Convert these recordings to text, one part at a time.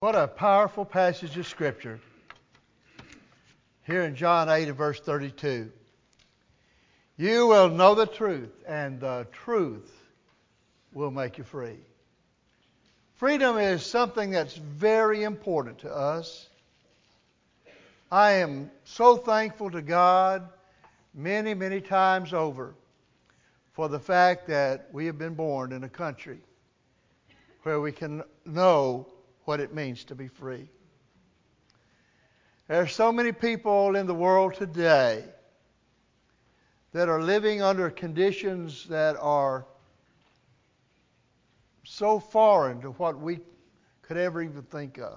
What a powerful passage of Scripture. Here in John 8 and verse 32. You will know the truth, and the truth will make you free. Freedom is something that's very important to us. I am so thankful to God many, many times over for the fact that we have been born in a country where we can know what it means to be free. There are so many people in the world today that are living under conditions that are so foreign to what we could ever even think of.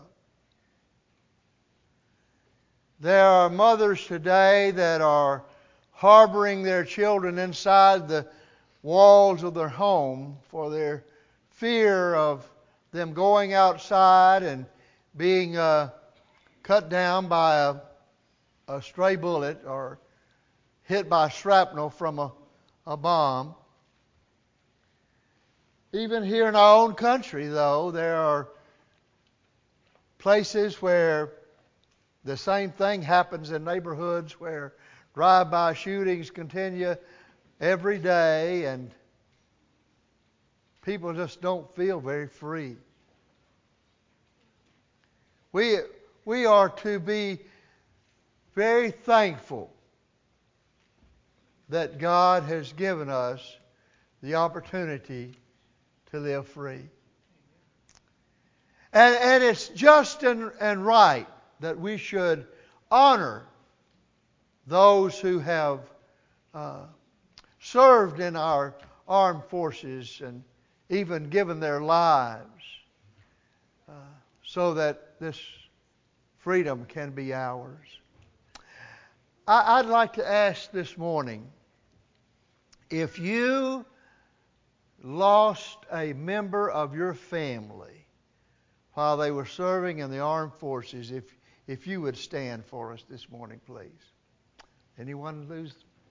There are mothers today that are harboring their children inside the walls of their home for their fear of them going outside and being cut down by a stray bullet or hit by shrapnel from a bomb. Even here in our own country, though, there are places where the same thing happens in neighborhoods where drive-by shootings continue every day and people just don't feel very free. We are to be very thankful that God has given us the opportunity to live free. And it's just and right that we should honor those who have served in our armed forces and even given their lives so that this freedom can be ours. I'd like to ask this morning, if you lost a member of your family while they were serving in the armed forces, if you would stand for us this morning, please. Anyone lose?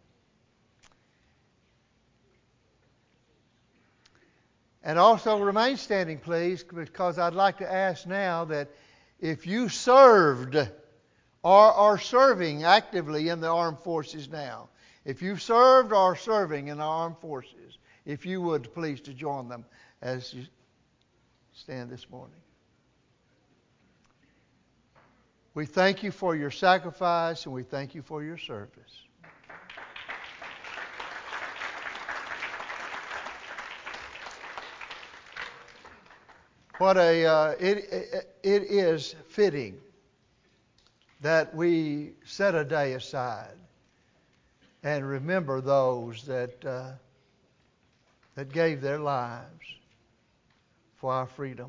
And also remain standing, please, because I'd like to ask now that if you served or are serving actively in the armed forces now, if you've served or are serving in the armed forces, if you would please to join them as you stand this morning. We thank you for your sacrifice and we thank you for your service. It is fitting that we set a day aside and remember those that gave their lives for our freedom.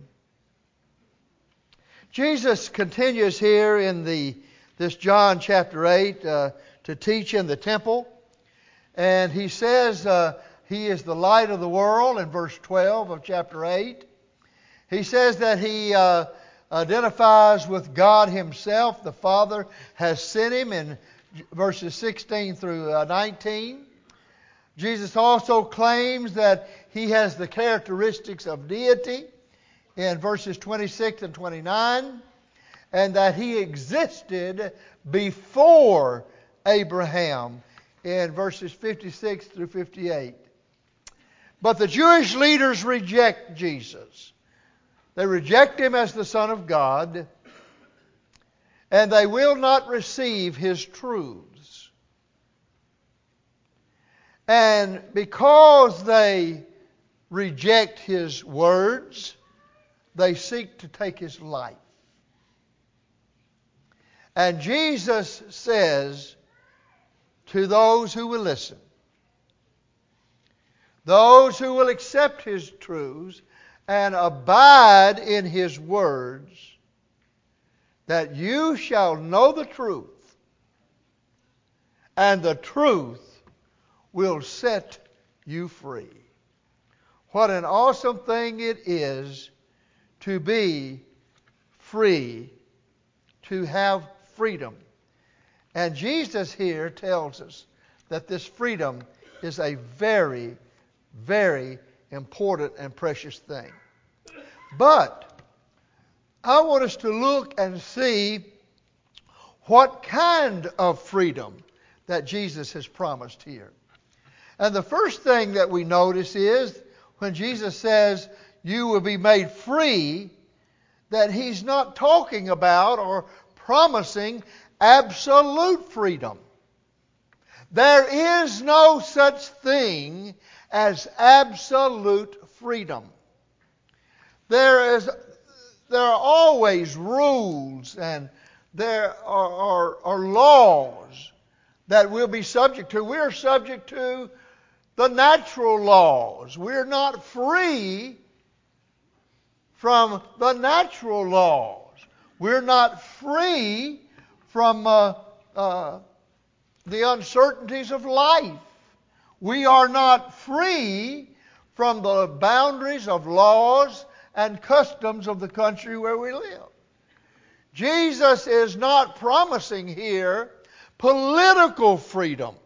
Jesus continues here in this John chapter 8 to teach in the temple, and he says he is the light of the world in verse 12 of chapter 8. He says that he identifies with God himself. The Father has sent him in verses 16 through 19. Jesus also claims that he has the characteristics of deity in verses 26 and 29, and that he existed before Abraham in verses 56 through 58. But the Jewish leaders reject Jesus. They reject him as the Son of God, and they will not receive his truths. And because they reject his words, they seek to take his life. And Jesus says to those who will listen, those who will accept his truths and abide in his words, that you shall know the truth, and the truth will set you free. What an awesome thing it is to be free, to have freedom. And Jesus here tells us that this freedom is a very, very important and precious thing. But I want us to look and see what kind of freedom that Jesus has promised here. And the first thing that we notice is when Jesus says, you will be made free, that He's not talking about or promising absolute freedom. There is no such thing as absolute freedom. There are always rules and there are laws that we'll be subject to. We're subject to the natural laws. We're not free from the natural laws. We're not free from the uncertainties of life. We are not free from the boundaries of laws and customs of the country where we live. Jesus is not promising here political freedom.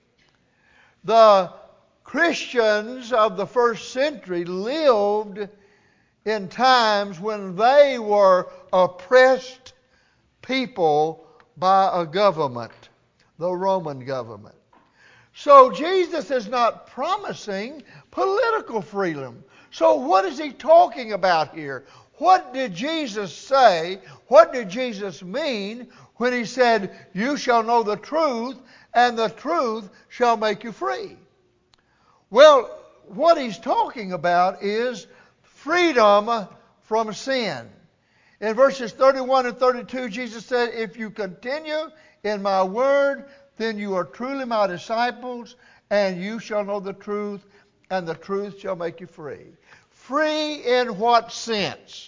The Christians of the first century lived in times when they were oppressed people by a government, the Roman government. So Jesus is not promising political freedom. So what is He talking about here? What did Jesus say? What did Jesus mean when He said, you shall know the truth, and the truth shall make you free? Well, what He's talking about is freedom from sin. In verses 31 and 32, Jesus said, if you continue in my word, then you are truly my disciples, and you shall know the truth, and the truth shall make you free. Free in what sense?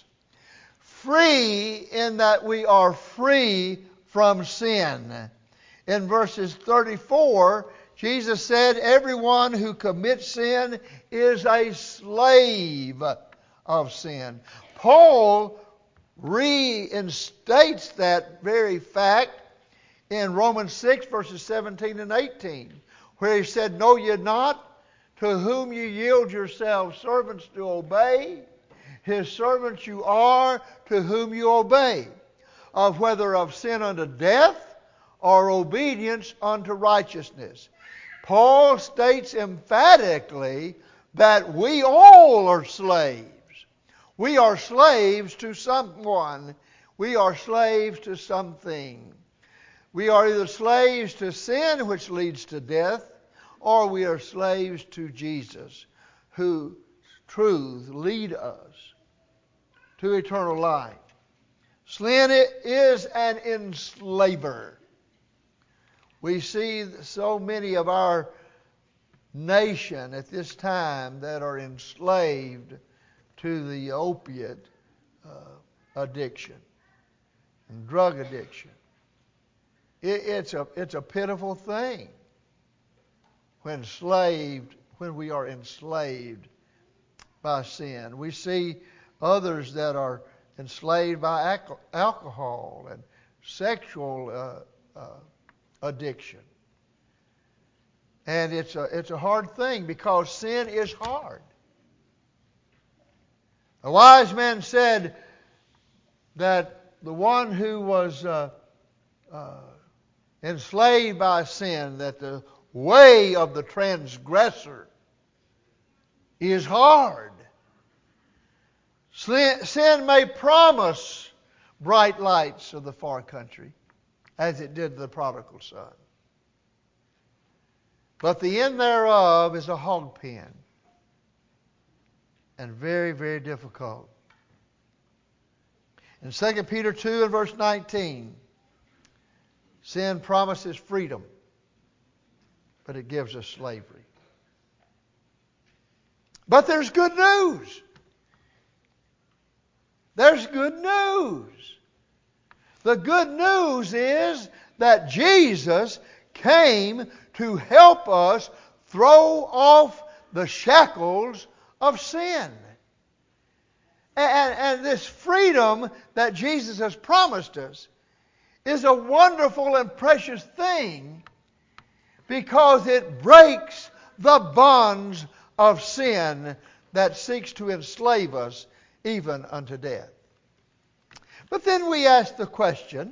Free in that we are free from sin. In verses 34, Jesus said, everyone who commits sin is a slave of sin. Paul reinstates that very fact in Romans 6, verses 17 and 18, where he said, know ye not to whom ye yield yourselves servants to obey? His servants you are to whom you obey, of whether of sin unto death or obedience unto righteousness. Paul states emphatically that we all are slaves. We are slaves to someone. We are slaves to something. We are either slaves to sin, which leads to death, or we are slaves to Jesus, whose truth lead us to eternal life. Sin is an enslaver. We see so many of our nation at this time that are enslaved to the opiate addiction and drug addiction. It's a pitiful thing when we are enslaved by sin. We see others that are enslaved by alcohol and sexual addiction. And it's a hard thing because sin is hard. A wise man said that the one who was enslaved by sin, that the way of the transgressor is hard. Sin may promise bright lights of the far country, as it did the prodigal son. But the end thereof is a hog pen, and very, very difficult. In 2 Peter 2 and verse 19, sin promises freedom, but it gives us slavery. But there's good news. There's good news. The good news is that Jesus came to help us throw off the shackles of sin. And this freedom that Jesus has promised us is a wonderful and precious thing because it breaks the bonds of sin that seeks to enslave us even unto death. But then we ask the question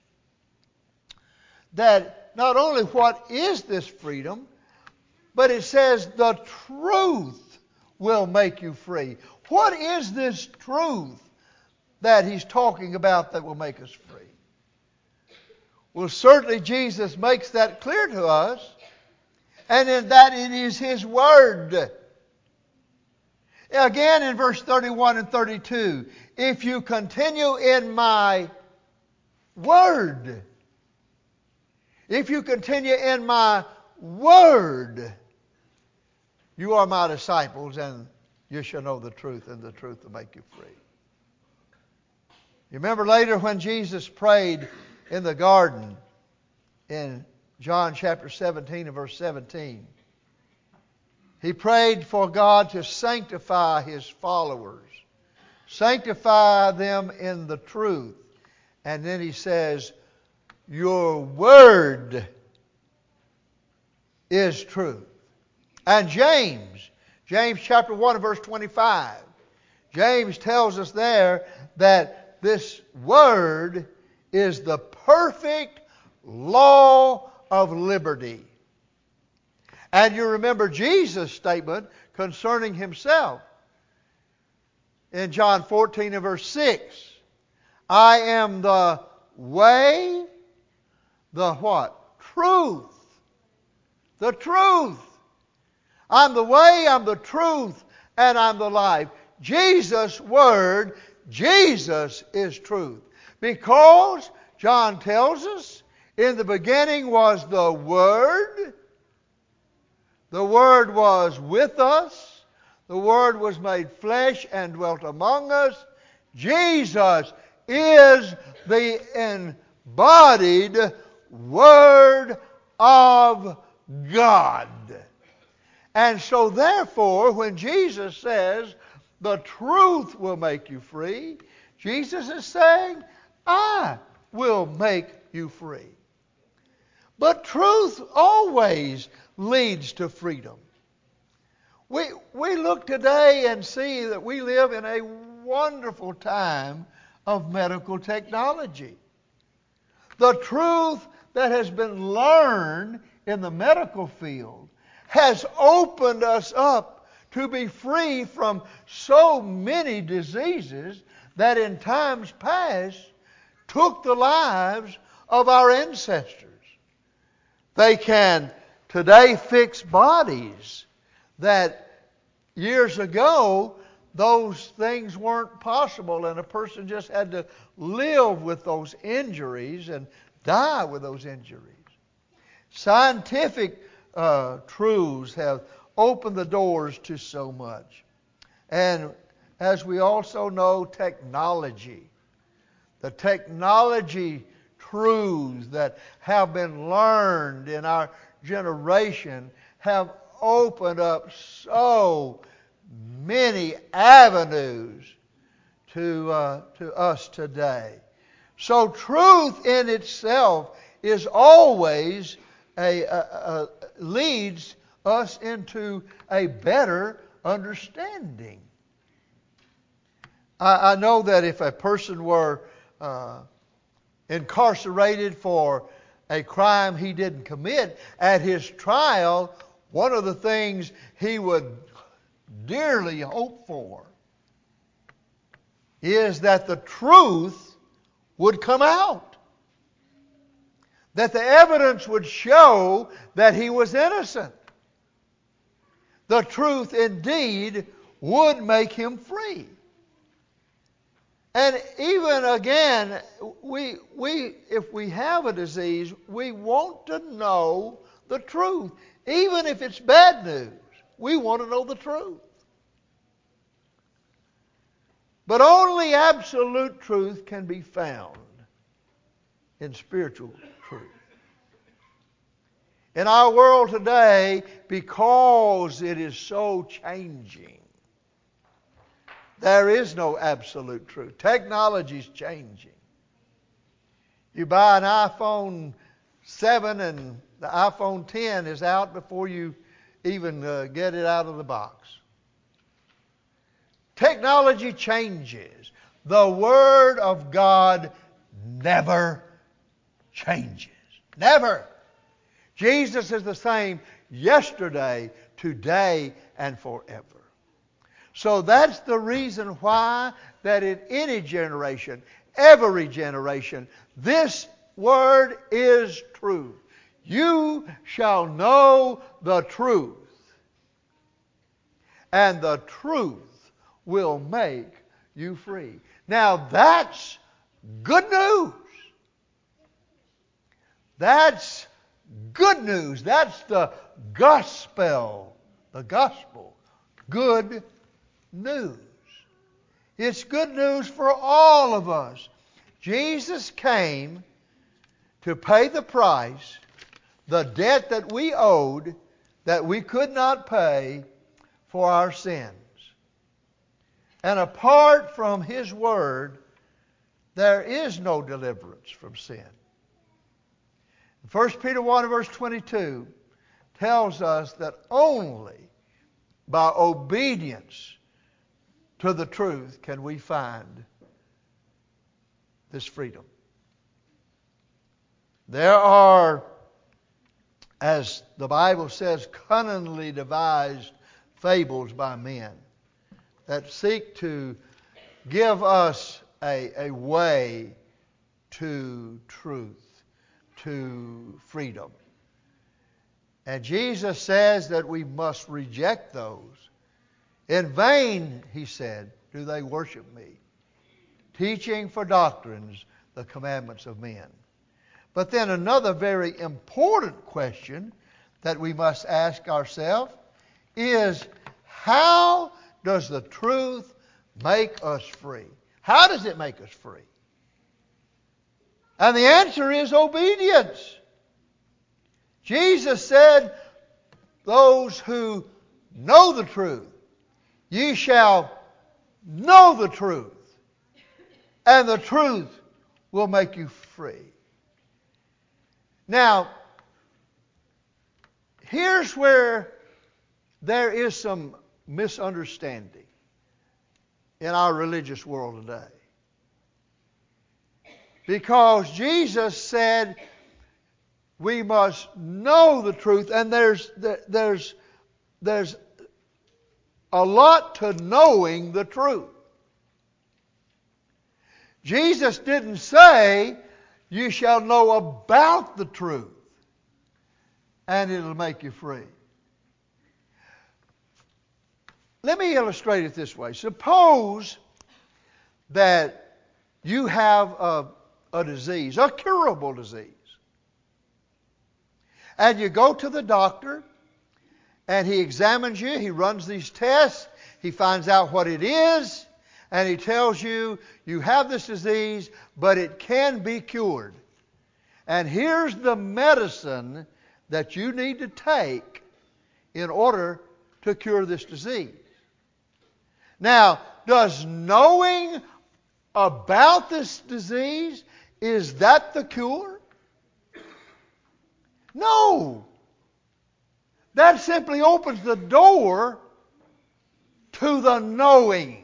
that not only what is this freedom, but it says the truth will make you free. What is this truth that he's talking about that will make us free? Well, certainly Jesus makes that clear to us, and in that it is His Word. Again in verse 31 and 32, if you continue in my Word, if you continue in my Word, you are my disciples, and you shall know the truth, and the truth will make you free. You remember later when Jesus prayed in the garden in John chapter 17 and verse 17. He prayed for God to sanctify His followers. Sanctify them in the truth. And then He says, your Word is truth. And James chapter 1 and verse 25. James tells us there that this Word is the perfect law of liberty. And you remember Jesus' statement concerning Himself in John 14 and verse 6. I am the way, the what? Truth. The truth. I'm the way, I'm the truth, and I'm the life. Jesus' Word, Jesus is truth. Because, John tells us, in the beginning was the Word. The Word was with us. The Word was made flesh and dwelt among us. Jesus is the embodied Word of God. And so therefore, when Jesus says, the truth will make you free, Jesus is saying, I will make you free. But truth always leads to freedom. We look today and see that we live in a wonderful time of medical technology. The truth that has been learned in the medical field has opened us up to be free from so many diseases that in times past took the lives of our ancestors. They can today fix bodies that years ago those things weren't possible, and a person just had to live with those injuries and die with those injuries. Scientific truths have opened the doors to so much. And as we also know, technology. The technology truths that have been learned in our generation have opened up so many avenues to us today. So truth in itself is always leads us into a better understanding. I know that if a person were incarcerated for a crime he didn't commit, at his trial, one of the things he would dearly hope for is that the truth would come out. That the evidence would show that he was innocent. The truth indeed would make him free. And even again, if we have a disease, we want to know the truth. Even if it's bad news, we want to know the truth. But only absolute truth can be found in spiritual truth. In our world today, because it is so changing, there is no absolute truth. Technology is changing. You buy an iPhone 7 and the iPhone 10 is out before you even get it out of the box. Technology changes. The Word of God never changes. Never. Jesus is the same yesterday, today, and forever. So that's the reason why that in any generation, every generation, this Word is truth. You shall know the truth, and the truth will make you free. Now that's good news. That's good news. That's the gospel. The gospel. Good news. It's good news for all of us. Jesus came to pay the price, the debt that we owed, that we could not pay for our sins. And apart from His Word, there is no deliverance from sin. 1 Peter 1 verse 22 tells us that only by obedience to the truth can we find this freedom. There are, as the Bible says, cunningly devised fables by men that seek to give us a way to truth, to freedom. And Jesus says that we must reject those. In vain, He said, do they worship me, teaching for doctrines the commandments of men. But then another very important question that we must ask ourselves is, how does the truth make us free? How does it make us free? And the answer is obedience. Jesus said, those who know the truth, ye shall know the truth, and the truth will make you free. Now, here's where there is some misunderstanding in our religious world today. Because Jesus said we must know the truth, and there's a lot to knowing the truth. Jesus didn't say you shall know about the truth and it'll make you free. Let me illustrate it this way. Suppose that you have a disease, a curable disease. And you go to the doctor and he examines you, he runs these tests, he finds out what it is, and he tells you, you have this disease, but it can be cured. And here's the medicine that you need to take in order to cure this disease. Now, does knowing about this disease, is that the cure? No. That simply opens the door to the knowing.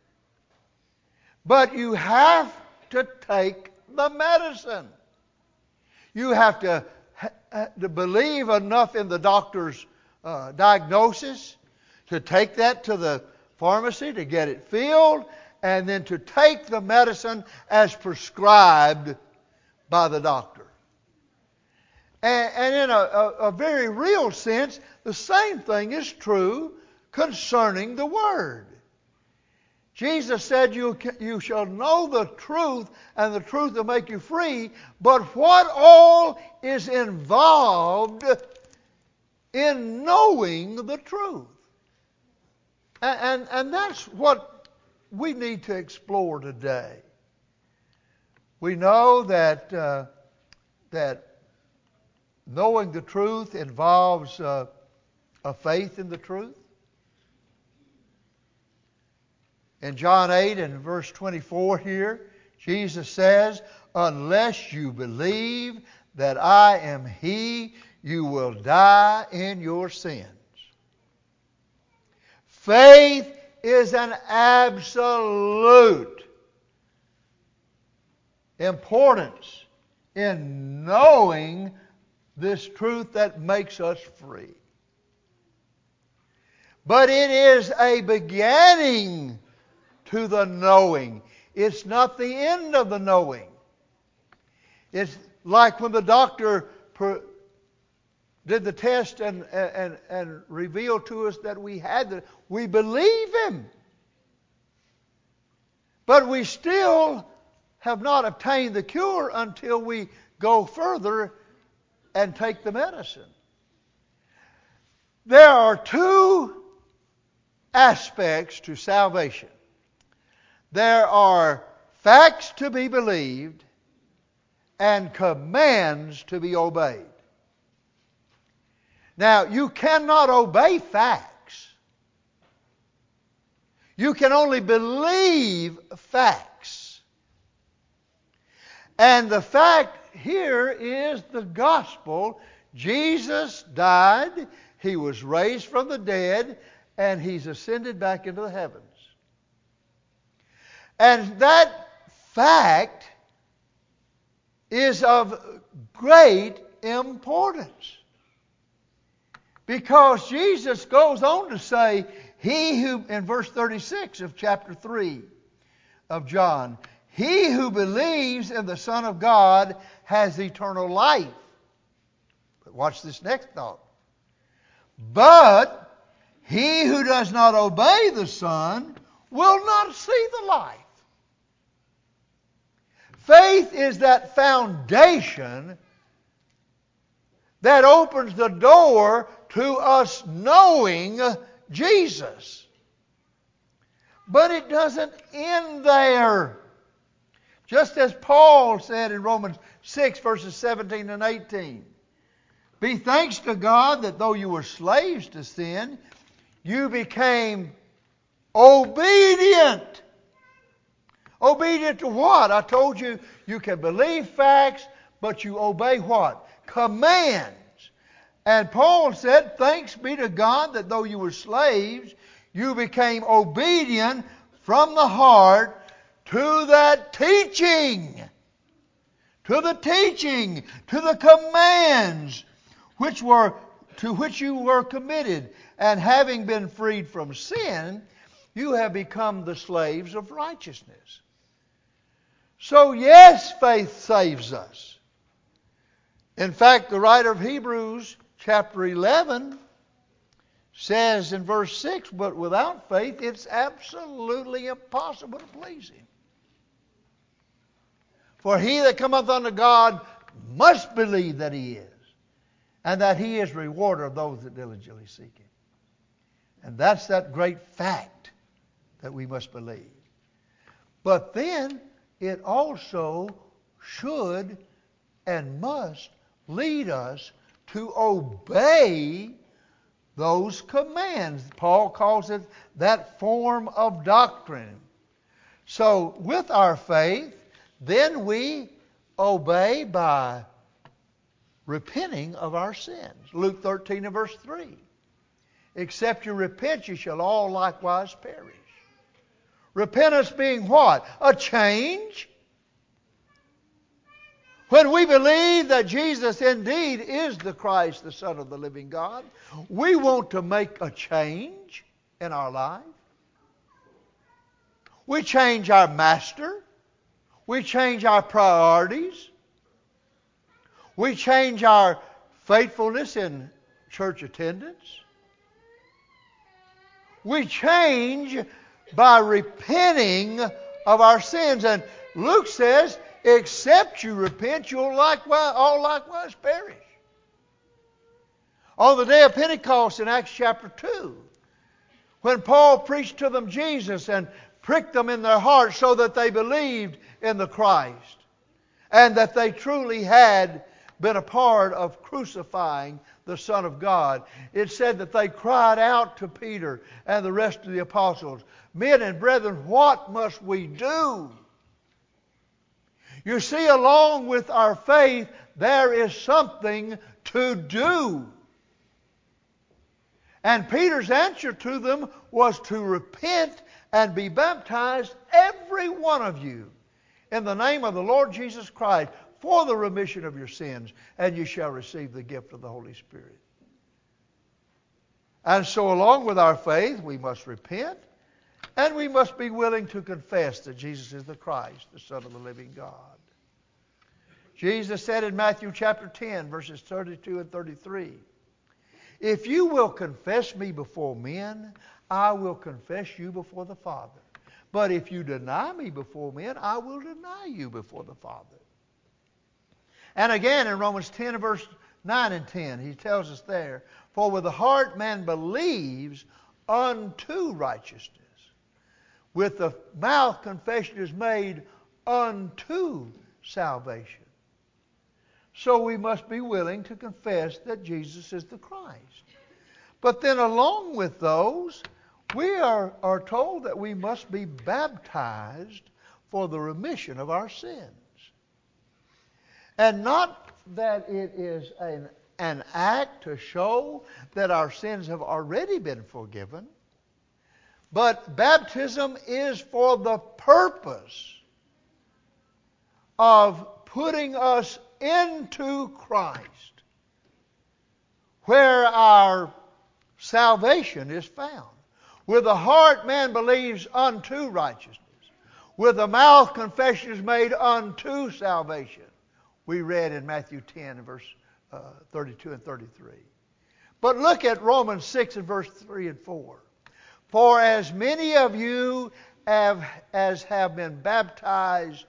But you have to take the medicine. You have to believe enough in the doctor's diagnosis to take that to the pharmacy to get it filled, and then to take the medicine as prescribed by the doctor. And in a very real sense, the same thing is true concerning the Word. Jesus said you shall know the truth, and the truth will make you free. But what all is involved in knowing the truth? And that's what we need to explore today. We know that knowing the truth involves a faith in the truth. In John 8 and verse 24 here, Jesus says, unless you believe that I am He, you will die in your sins. Faith is an absolute importance in knowing this truth that makes us free. But it is a beginning to the knowing. It's not the end of the knowing. It's like when the doctor did the test and revealed to us that we had it. We believe him. But we still have not obtained the cure until we go further and take the medicine. There are two aspects to salvation. There are facts to be believed and commands to be obeyed. Now, you cannot obey facts. You can only believe facts. And the fact here is the gospel. Jesus died, He was raised from the dead, and He's ascended back into the heavens. And that fact is of great importance. Because Jesus goes on to say, he who, in verse 36 of chapter 3 of John, he who believes in the Son of God has eternal life. But watch this next thought. But he who does not obey the Son will not see the life. Faith is that foundation that opens the door to us knowing Jesus. But it doesn't end there. Just as Paul said in Romans 6, verses 17 and 18. Be thanks to God that though you were slaves to sin, you became obedient. Obedient to what? I told you, you can believe facts, but you obey what? Commands. And Paul said, thanks be to God that though you were slaves, you became obedient from the heart to that teaching. To the teaching, to the commands to which you were committed. And having been freed from sin, you have become the slaves of righteousness. So yes, faith saves us. In fact, the writer of Hebrews chapter 11 says in verse 6, but without faith it's absolutely impossible to please Him. For he that cometh unto God must believe that He is, and that He is rewarder of those that diligently seek Him. And that's that great fact that we must believe. But then it also should and must lead us to obey those commands. Paul calls it that form of doctrine. So with our faith, then we obey by repenting of our sins. Luke 13 and verse 3. Except you repent, you shall all likewise perish. Repentance being what? A change. When we believe that Jesus indeed is the Christ, the Son of the living God, we want to make a change in our life. We change our master. We change our priorities. We change our faithfulness in church attendance. We change by repenting of our sins. And Luke says, except you repent, you'll all likewise perish. On the day of Pentecost in Acts chapter 2, when Paul preached to them Jesus and pricked them in their hearts so that they believed in the Christ, and that they truly had been a part of crucifying the Son of God. It said that they cried out to Peter and the rest of the apostles, men and brethren, what must we do? You see, along with our faith, there is something to do. And Peter's answer to them was to repent and be baptized, every one of you, in the name of the Lord Jesus Christ for the remission of your sins, and you shall receive the gift of the Holy Spirit. And so along with our faith, we must repent, and we must be willing to confess that Jesus is the Christ, the Son of the living God. Jesus said in Matthew chapter 10, verses 32 and 33, "If you will confess me before men, I will confess you before the Father. But if you deny me before men, I will deny you before the Father." And again in Romans 10, verse 9 and 10, he tells us there, "For with the heart man believes unto righteousness. With the mouth confession is made unto salvation." So we must be willing to confess that Jesus is the Christ. But then along with those, we are told that we must be baptized for the remission of our sins. And not that it is an act to show that our sins have already been forgiven, but baptism is for the purpose of putting us into Christ, where our salvation is found. With the heart man believes unto righteousness. With the mouth confession is made unto salvation. We read in Matthew 10 verse 32 and 33. But look at Romans 6 and verse 3 and 4. "For as many of you as have been baptized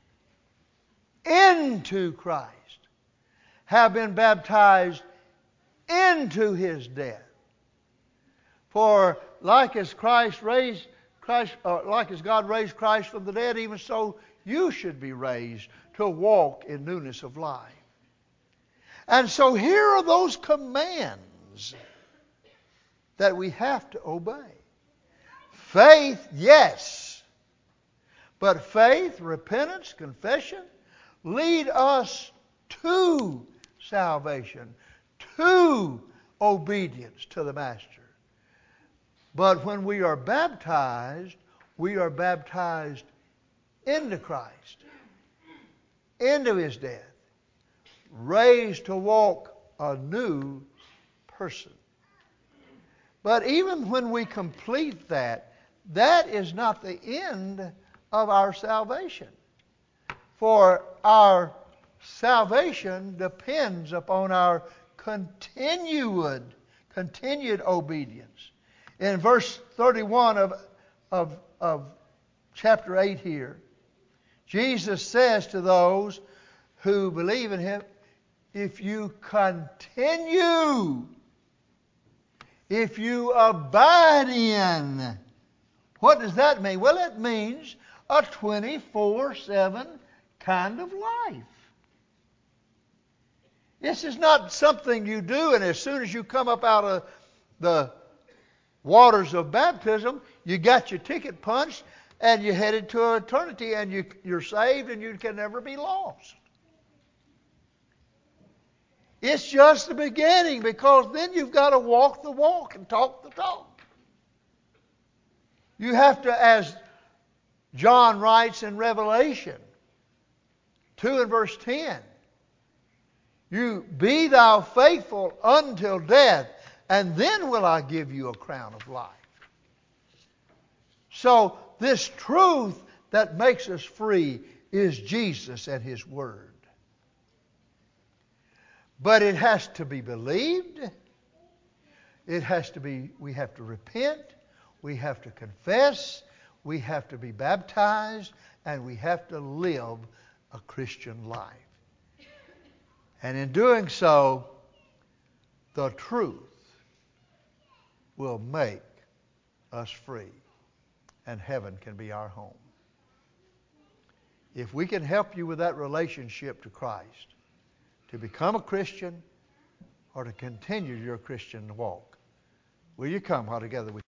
into Christ have been baptized into His death. For like as God raised Christ from the dead, even so you should be raised to walk in newness of life." And so here are those commands that we have to obey. Faith, yes. But faith, repentance, confession lead us to salvation, to obedience to the Master. But when we are baptized into Christ, into His death, raised to walk a new person. But even when we complete that, that is not the end of our salvation. For our salvation depends upon our continued obedience. In verse 31 of chapter 8 here, Jesus says to those who believe in Him, if you continue, if you abide in. What does that mean? Well, it means a 24/7 kind of life. This is not something you do and as soon as you come up out of the waters of baptism, you got your ticket punched and you're headed to eternity and you're saved and you can never be lost. It's just the beginning, because then you've got to walk the walk and talk the talk. You have to, as John writes in Revelation 2 and verse 10, "You be thou faithful until death, and then will I give you a crown of life." So this truth that makes us free is Jesus and His Word. But it has to be believed. We have to repent. We have to confess. We have to be baptized. And we have to live a Christian life. And in doing so, the truth will make us free. And heaven can be our home. If we can help you with that relationship to Christ, to become a Christian or to continue your Christian walk, will you come while together we